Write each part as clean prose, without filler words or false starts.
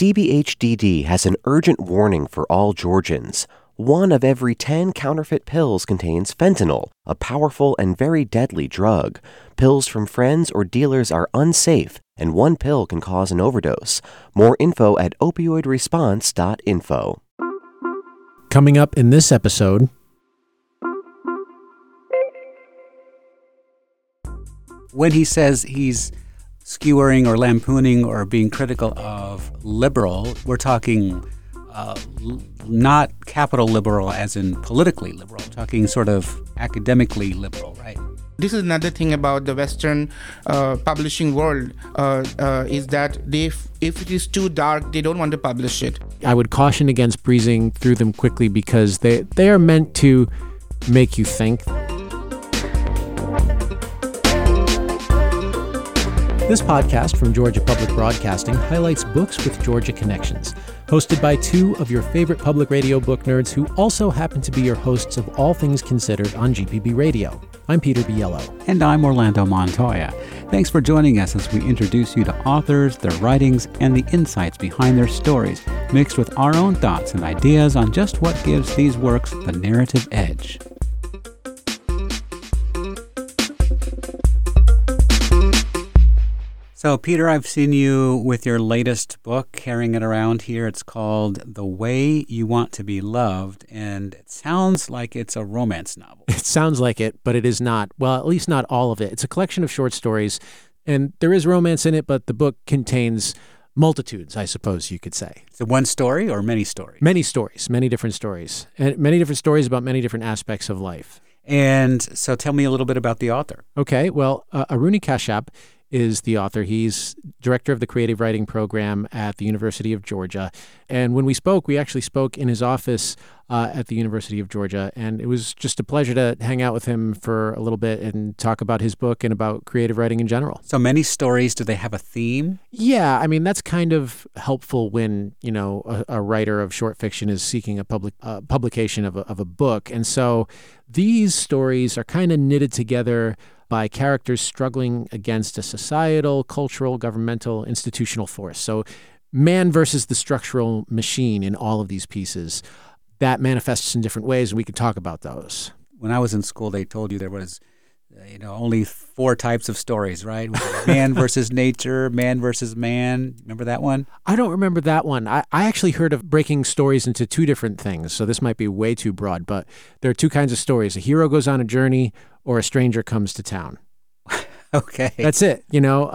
DBHDD has an urgent warning for all Georgians. 1 of every 10 counterfeit pills contains fentanyl, a powerful and very deadly drug. Pills from friends or dealers are unsafe, and 1 pill can cause an overdose. More info at opioidresponse.info. Coming up in this episode... When he says he's skewering or lampooning or being critical of liberal, we're talking not capital liberal as in politically liberal, talking sort of academically liberal, right? This is another thing about the Western publishing world, is that if it is too dark, they don't want to publish it. I would caution against breezing through them quickly because they are meant to make you think. This podcast from Georgia Public Broadcasting highlights books with Georgia connections, hosted by 2 of your favorite public radio book nerds who also happen to be your hosts of All Things Considered on GPB Radio. I'm Peter Biello. And I'm Orlando Montoya. Thanks for joining us as we introduce you to authors, their writings, and the insights behind their stories, mixed with our own thoughts and ideas on just what gives these works the narrative edge. So, Peter, I've seen you with your latest book, carrying it around here. It's called The Way You Want to Be Loved, and it sounds like it's a romance novel. It sounds like it, but it is not. Well, at least not all of it. It's a collection of short stories, and there is romance in it, but the book contains multitudes, I suppose you could say. Is it one story or many stories? Many stories, many different stories, and many different stories about many different aspects of life. And so tell me a little bit about the author. Okay, well, Aruni Kashyap is the author. He's director of the creative writing program at the University of Georgia. And when we spoke, we actually spoke in his office at the University of Georgia. And it was just a pleasure to hang out with him for a little bit and talk about his book and about creative writing in general. So many stories, do they have a theme? Yeah, I mean, that's kind of helpful when, you know, a writer of short fiction is seeking a publication of a book. And so these stories are kind of knitted together by characters struggling against a societal, cultural, governmental, institutional force. So man versus the structural machine in all of these pieces. That manifests in different ways, and we could talk about those. When I was in school, they told you there was only 4 types of stories, right? Man versus nature, man versus man. Remember that one? I don't remember that one. I actually heard of breaking stories into 2 different things, so this might be way too broad, but there are 2 kinds of stories. A hero goes on a journey, or a stranger comes to town. Okay. That's it, you know.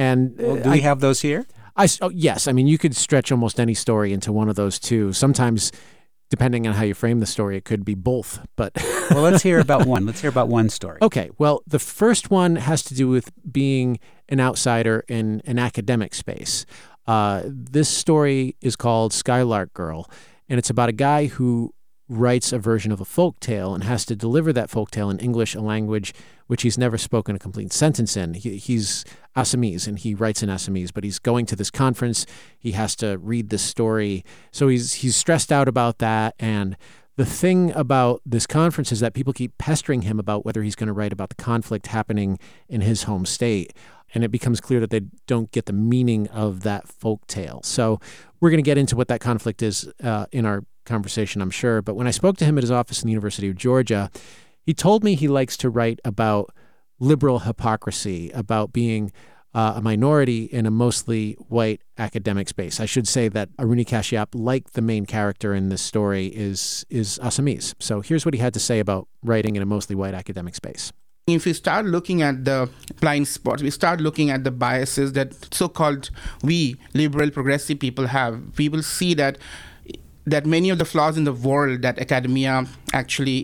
Do we have those here? Yes. I mean, you could stretch almost any story into one of those 2. Sometimes, depending on how you frame the story, it could be both. But well, let's hear about one. Let's hear about one story. Okay. Well, the first one has to do with being an outsider in an academic space. This story is called Skylark Girl, and it's about a guy who writes a version of a folk tale and has to deliver that folk tale in English, a language which he's never spoken a complete sentence in. He's Assamese, and he writes in Assamese, but he's going to this conference. He has to read this story. So he's stressed out about that. And the thing about this conference is that people keep pestering him about whether he's going to write about the conflict happening in his home state. And it becomes clear that they don't get the meaning of that folk tale. So we're going to get into what that conflict is in our conversation, I'm sure. But when I spoke to him at his office in the University of Georgia, he told me he likes to write about liberal hypocrisy, about being a minority in a mostly white academic space. I should say that Aruni Kashyap, like the main character in this story, is Assamese. So here's what he had to say about writing in a mostly white academic space. If we start looking at the blind spots, we start looking at the biases that so-called we liberal progressive people have, we will see that many of the flaws in the world that academia actually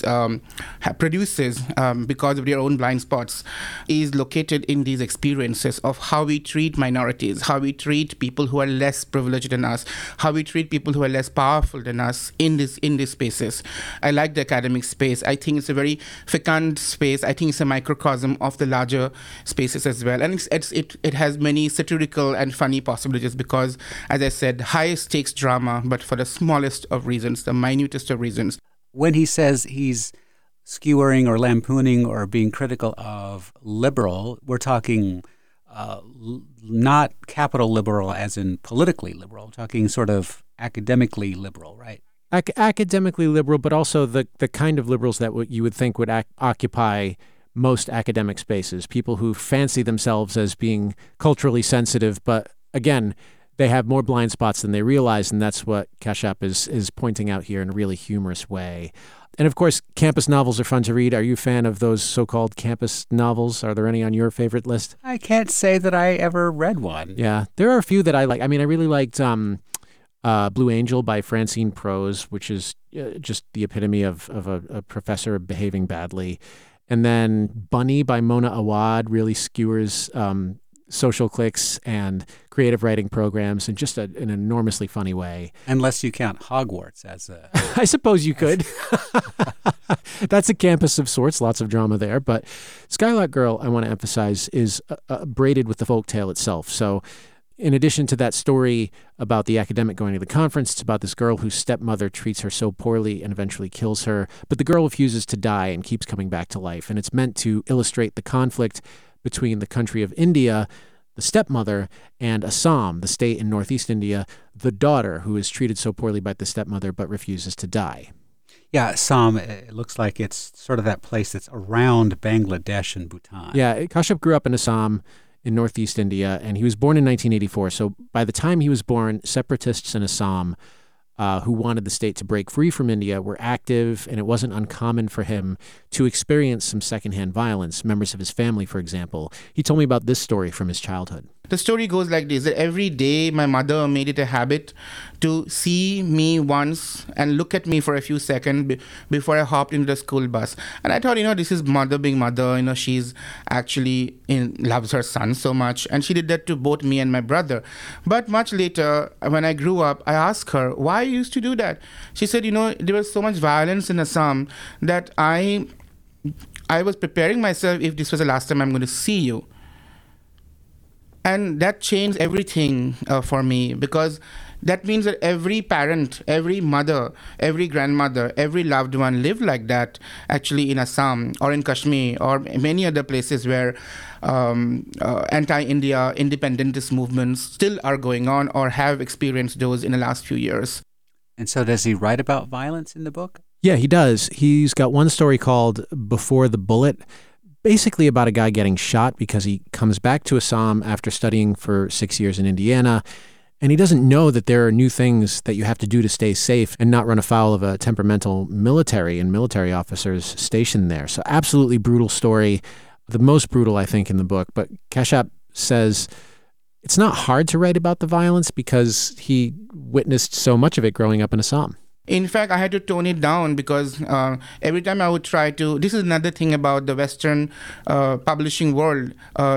produces because of their own blind spots is located in these experiences of how we treat minorities, how we treat people who are less privileged than us, how we treat people who are less powerful than us in these spaces. I like the academic space. I think it's a very fecund space. I think it's a microcosm of the larger spaces as well. And it has many satirical and funny possibilities because, as I said, high stakes drama, but for the smallest of reasons, the minutest of reasons. When he says he's skewering or lampooning or being critical of liberal, we're talking not capital liberal as in politically liberal, talking sort of academically liberal, right? Academically liberal, but also the kind of liberals that you would think would occupy most academic spaces, people who fancy themselves as being culturally sensitive, but again, they have more blind spots than they realize, and that's what Kashyap is pointing out here in a really humorous way. And of course, campus novels are fun to read. Are you a fan of those so-called campus novels? Are there any on your favorite list? I can't say that I ever read one. Yeah, there are a few that I like. I mean, I really liked Blue Angel by Francine Prose, which is just the epitome of a professor behaving badly. And then Bunny by Mona Awad really skewers social cliques and creative writing programs in just an enormously funny way. Unless you count Hogwarts as a... I suppose you could. That's a campus of sorts, lots of drama there. But Skylark Girl, I want to emphasize, is braided with the folktale itself. So in addition to that story about the academic going to the conference, it's about this girl whose stepmother treats her so poorly and eventually kills her. But the girl refuses to die and keeps coming back to life. And it's meant to illustrate the conflict between the country of India, the stepmother, and Assam, the state in northeast India, the daughter who is treated so poorly by the stepmother but refuses to die. Yeah, Assam, it looks like it's sort of that place that's around Bangladesh and Bhutan. Yeah, Kashyap grew up in Assam in northeast India, and he was born in 1984. So by the time he was born, separatists in Assam who wanted the state to break free from India were active, and it wasn't uncommon for him to experience some secondhand violence, members of his family, for example. He told me about this story from his childhood. The story goes like this, that every day my mother made it a habit to see me once and look at me for a few seconds before I hopped into the school bus. And I thought, this is mother being mother, she's actually loves her son so much. And she did that to both me and my brother. But much later, when I grew up, I asked her, why you used to do that? She said, there was so much violence in Assam that I was preparing myself if this was the last time I'm going to see you. And that changed everything for me, because that means that every parent, every mother, every grandmother, every loved one lived like that actually in Assam or in Kashmir or many other places where anti-India independentist movements still are going on or have experienced those in the last few years. And so does he write about violence in the book? Yeah, he does. He's got one story called Before the Bullet, basically about a guy getting shot because he comes back to Assam after studying for 6 years in Indiana, and he doesn't know that there are new things that you have to do to stay safe and not run afoul of a temperamental military and military officers stationed there. So absolutely brutal story, the most brutal, I think, in the book. But Kashyap says it's not hard to write about the violence because he witnessed so much of it growing up in Assam. In fact, I had to tone it down because every time I would try to... This is another thing about the Western publishing world,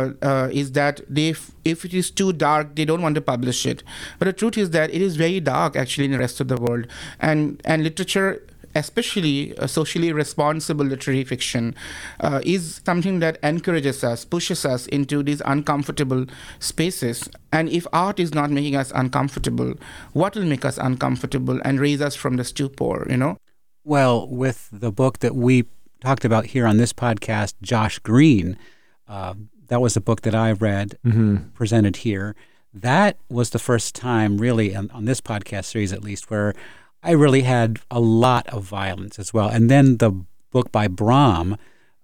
is that if it is too dark, they don't want to publish it. But the truth is that it is very dark, actually, in the rest of the world. And literature, especially socially responsible literary fiction, is something that encourages us, pushes us into these uncomfortable spaces. And if art is not making us uncomfortable, what will make us uncomfortable and raise us from the stupor, Well, with the book that we talked about here on this podcast, Josh Green, that was a book that I read, presented here. That was the first time, really, on this podcast series at least, where I really had a lot of violence as well. And then the book by Brahm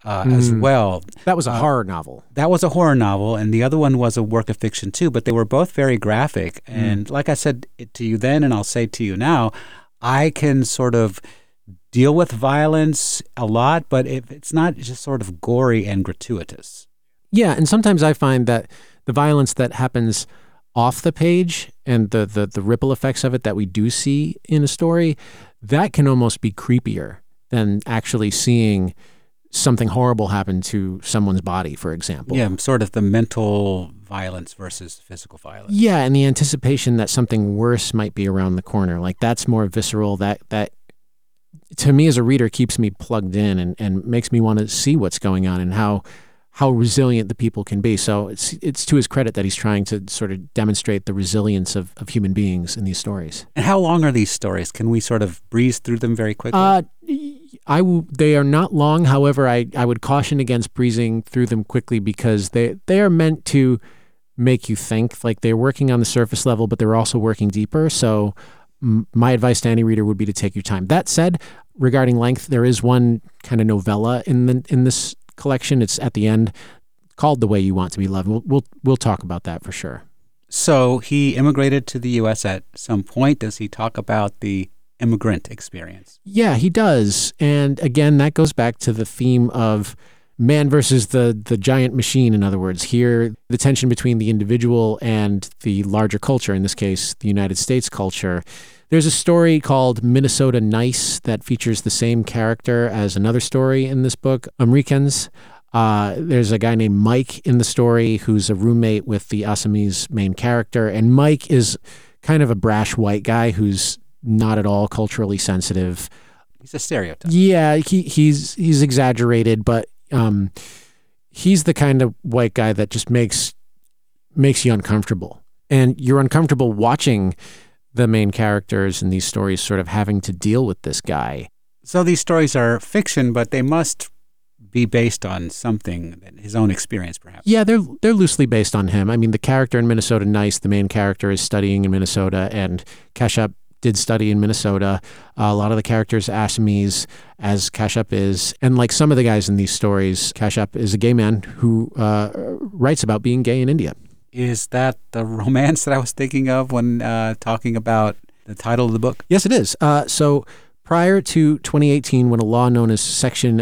as well. That was a horror novel. That was a horror novel, and the other one was a work of fiction too, but they were both very graphic. And like I said to you then, and I'll say to you now, I can sort of deal with violence a lot, but it's not just sort of gory and gratuitous. Yeah, and sometimes I find that the violence that happens off the page and the ripple effects of it that we do see in a story, that can almost be creepier than actually seeing something horrible happen to someone's body, for example. Yeah, sort of the mental violence versus physical violence. Yeah, and the anticipation that something worse might be around the corner. Like, that's more visceral. That to me as a reader keeps me plugged in and makes me want to see what's going on and how resilient the people can be. So it's to his credit that he's trying to sort of demonstrate the resilience of human beings in these stories. And how long are these stories? Can we sort of breeze through them very quickly? They are not long. However, I would caution against breezing through them quickly because they are meant to make you think. Like they're working on the surface level, but they're also working deeper. So my advice to any reader would be to take your time. That said, regarding length, there is one kind of novella in this collection. It's at the end, called The Way You Want to Be Loved. We'll talk about that for sure. So he immigrated to the U.S. at some point. Does he talk about the immigrant experience? Yeah, he does. And again, that goes back to the theme of man versus the giant machine. In other words, here, the tension between the individual and the larger culture, in this case, the United States culture. There's a story called Minnesota Nice that features the same character as another story in this book, Americans. There's a guy named Mike in the story who's a roommate with the Assamese main character. And Mike is kind of a brash white guy who's not at all culturally sensitive. He's a stereotype. Yeah, he's exaggerated, but he's the kind of white guy that just makes you uncomfortable. And you're uncomfortable watching the main characters in these stories sort of having to deal with this guy. So these stories are fiction, but they must be based on something, his own experience, perhaps. Yeah, they're loosely based on him. I mean, the character in Minnesota Nice, the main character, is studying in Minnesota, and Kashyap did study in Minnesota. A lot of the characters Assamese, as Kashyap is. And like some of the guys in these stories, Kashyap is a gay man who writes about being gay in India. Is that the romance that I was thinking of when talking about the title of the book? Yes, it is. So prior to 2018, when a law known as Section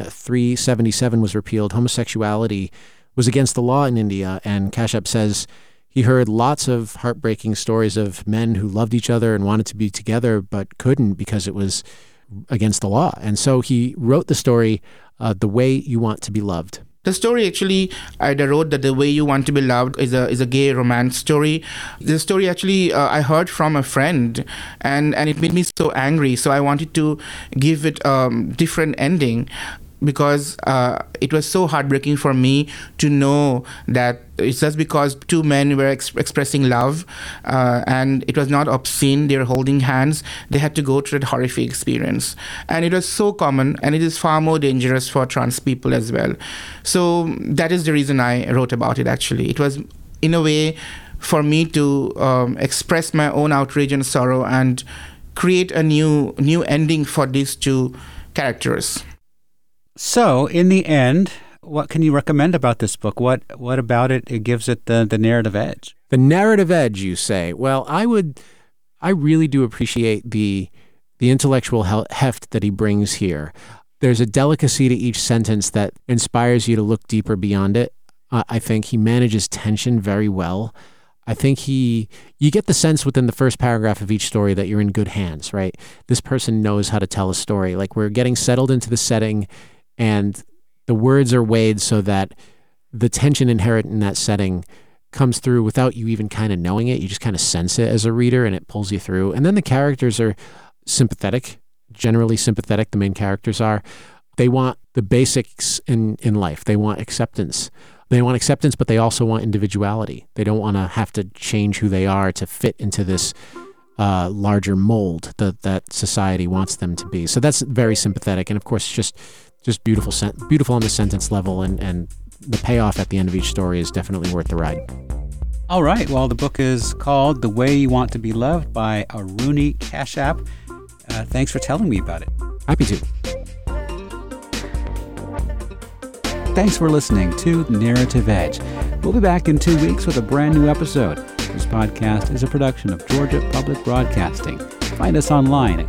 377 was repealed, homosexuality was against the law in India. And Kashyap says he heard lots of heartbreaking stories of men who loved each other and wanted to be together but couldn't because it was against the law. And so he wrote the story, The Way You Want to Be Loved. The story actually, I wrote that The Way You Want to Be Loved is a gay romance story. The story actually I heard from a friend, and it made me so angry. So I wanted to give it a different ending, because it was so heartbreaking for me to know that it's just because two men were expressing love and it was not obscene, they were holding hands, they had to go through that horrific experience. And it was so common, and it is far more dangerous for trans people as well. So that is the reason I wrote about it, actually. It was, in a way, for me to express my own outrage and sorrow and create a new ending for these two characters. So, in the end, what can you recommend about this book? What about it gives it the narrative edge? The narrative edge, you say? Well, I really do appreciate the intellectual heft that he brings here. There's a delicacy to each sentence that inspires you to look deeper beyond it. I think he manages tension very well. I think you get the sense within the first paragraph of each story that you're in good hands, right? This person knows how to tell a story. Like, we're getting settled into the setting, and the words are weighed so that the tension inherent in that setting comes through without you even kind of knowing it. You just kind of sense it as a reader, and it pulls you through. And then the characters are sympathetic, generally sympathetic, the main characters are. They want the basics in life. They want acceptance. They want acceptance, but they also want individuality. They don't want to have to change who they are to fit into this larger mold that society wants them to be. So that's very sympathetic. And of course, just beautiful on the sentence level, and the payoff at the end of each story is definitely worth the ride. All right. Well, the book is called The Way You Want to Be Loved by Aruni Kashyap. Thanks for telling me about it. Happy to. Thanks for listening to Narrative Edge. We'll be back in 2 weeks with a brand new episode. This podcast is a production of Georgia Public Broadcasting. Find us online at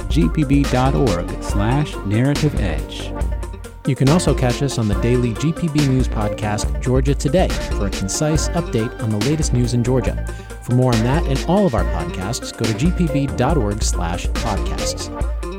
gpb.org/narrativeedge. You can also catch us on the daily GPB News podcast, Georgia Today, for a concise update on the latest news in Georgia. For more on that and all of our podcasts, go to gpb.org/podcasts.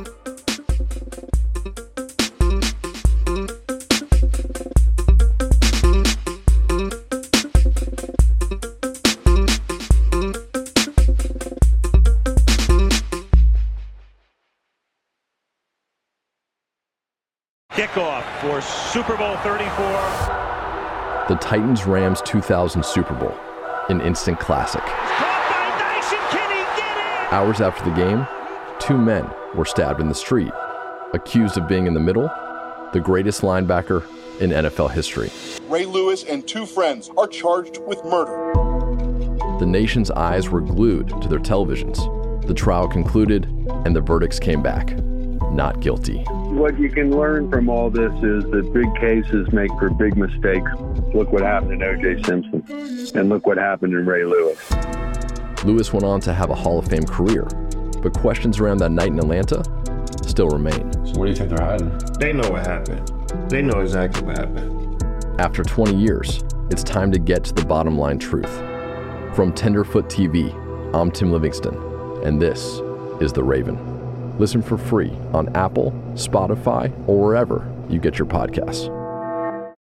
Kickoff for Super Bowl 34. The Titans-Rams 2000 Super Bowl, an instant classic. Caught by Dyson. Can he get it? Hours after the game, 2 men were stabbed in the street, accused of being in the middle, the greatest linebacker in NFL history. Ray Lewis and 2 friends are charged with murder. The nation's eyes were glued to their televisions. The trial concluded, and the verdicts came back. Not guilty. What you can learn from all this is that big cases make for big mistakes. Look what happened in O.J. Simpson, and look what happened in Ray Lewis. Lewis went on to have a Hall of Fame career, but questions around that night in Atlanta still remain. So what do you think they're hiding? They know what happened. They know exactly what happened. After 20 years, it's time to get to the bottom line truth. From Tenderfoot TV, I'm Tim Livingston, and this is The Raven. Listen for free on Apple, Spotify, or wherever you get your podcasts.